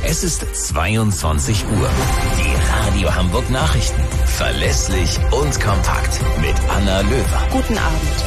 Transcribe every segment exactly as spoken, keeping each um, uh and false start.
Es ist zweiundzwanzig Uhr. Die Radio Hamburg Nachrichten. Verlässlich und kompakt mit Anna Löwer. Guten Abend.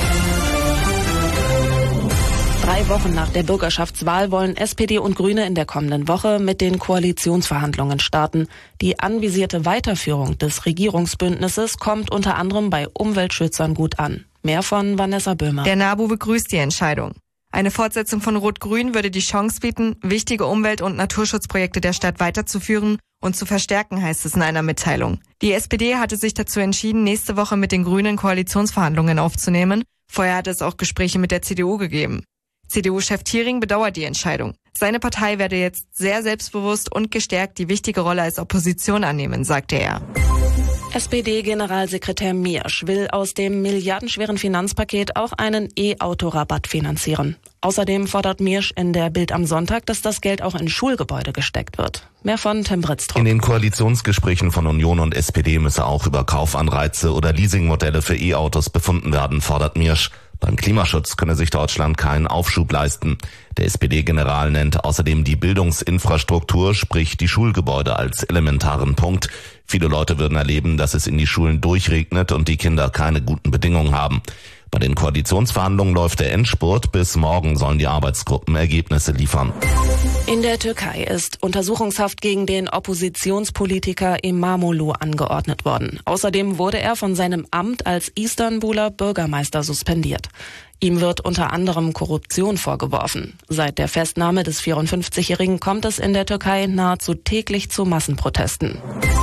Drei Wochen nach der Bürgerschaftswahl wollen S P D und Grüne in der kommenden Woche mit den Koalitionsverhandlungen starten. Die anvisierte Weiterführung des Regierungsbündnisses kommt unter anderem bei Umweltschützern gut an. Mehr von Vanessa Böhmer. Der NABU begrüßt die Entscheidung. Eine Fortsetzung von Rot-Grün würde die Chance bieten, wichtige Umwelt- und Naturschutzprojekte der Stadt weiterzuführen und zu verstärken, heißt es in einer Mitteilung. Die S P D hatte sich dazu entschieden, nächste Woche mit den Grünen Koalitionsverhandlungen aufzunehmen. Vorher hatte es auch Gespräche mit der C D U gegeben. C D U-Chef Thiering bedauert die Entscheidung. Seine Partei werde jetzt sehr selbstbewusst und gestärkt die wichtige Rolle als Opposition annehmen, sagte er. S P D-Generalsekretär Miersch will aus dem milliardenschweren Finanzpaket auch einen E-Auto-Rabatt finanzieren. Außerdem fordert Miersch in der Bild am Sonntag, dass das Geld auch in Schulgebäude gesteckt wird. Mehr von Tim Britztrup. In den Koalitionsgesprächen von Union und S P D müsse auch über Kaufanreize oder Leasingmodelle für E-Autos befunden werden, fordert Miersch. Beim Klimaschutz könne sich Deutschland keinen Aufschub leisten. Der S P D-General nennt außerdem die Bildungsinfrastruktur, sprich die Schulgebäude, als elementaren Punkt. Viele Leute würden erleben, dass es in die Schulen durchregnet und die Kinder keine guten Bedingungen haben. Bei den Koalitionsverhandlungen läuft der Endspurt. Bis morgen sollen die Arbeitsgruppen Ergebnisse liefern. In der Türkei ist Untersuchungshaft gegen den Oppositionspolitiker Imamoglu angeordnet worden. Außerdem wurde er von seinem Amt als Istanbuler Bürgermeister suspendiert. Ihm wird unter anderem Korruption vorgeworfen. Seit der Festnahme des vierundfünfzigjährigen kommt es in der Türkei nahezu täglich zu Massenprotesten.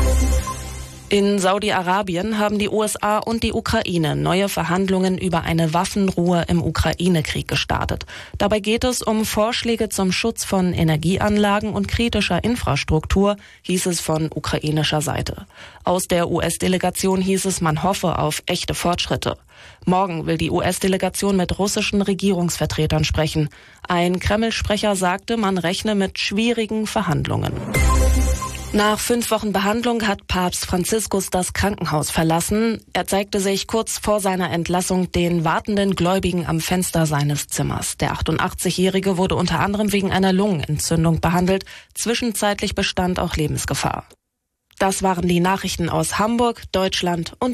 In Saudi-Arabien haben die U S A und die Ukraine neue Verhandlungen über eine Waffenruhe im Ukraine-Krieg gestartet. Dabei geht es um Vorschläge zum Schutz von Energieanlagen und kritischer Infrastruktur, hieß es von ukrainischer Seite. Aus der U S-Delegation hieß es, man hoffe auf echte Fortschritte. Morgen will die U S-Delegation mit russischen Regierungsvertretern sprechen. Ein Kreml-Sprecher sagte, man rechne mit schwierigen Verhandlungen. Nach fünf Wochen Behandlung hat Papst Franziskus das Krankenhaus verlassen. Er zeigte sich kurz vor seiner Entlassung den wartenden Gläubigen am Fenster seines Zimmers. Der achtundachtzigjährige wurde unter anderem wegen einer Lungenentzündung behandelt. Zwischenzeitlich bestand auch Lebensgefahr. Das waren die Nachrichten aus Hamburg, Deutschland und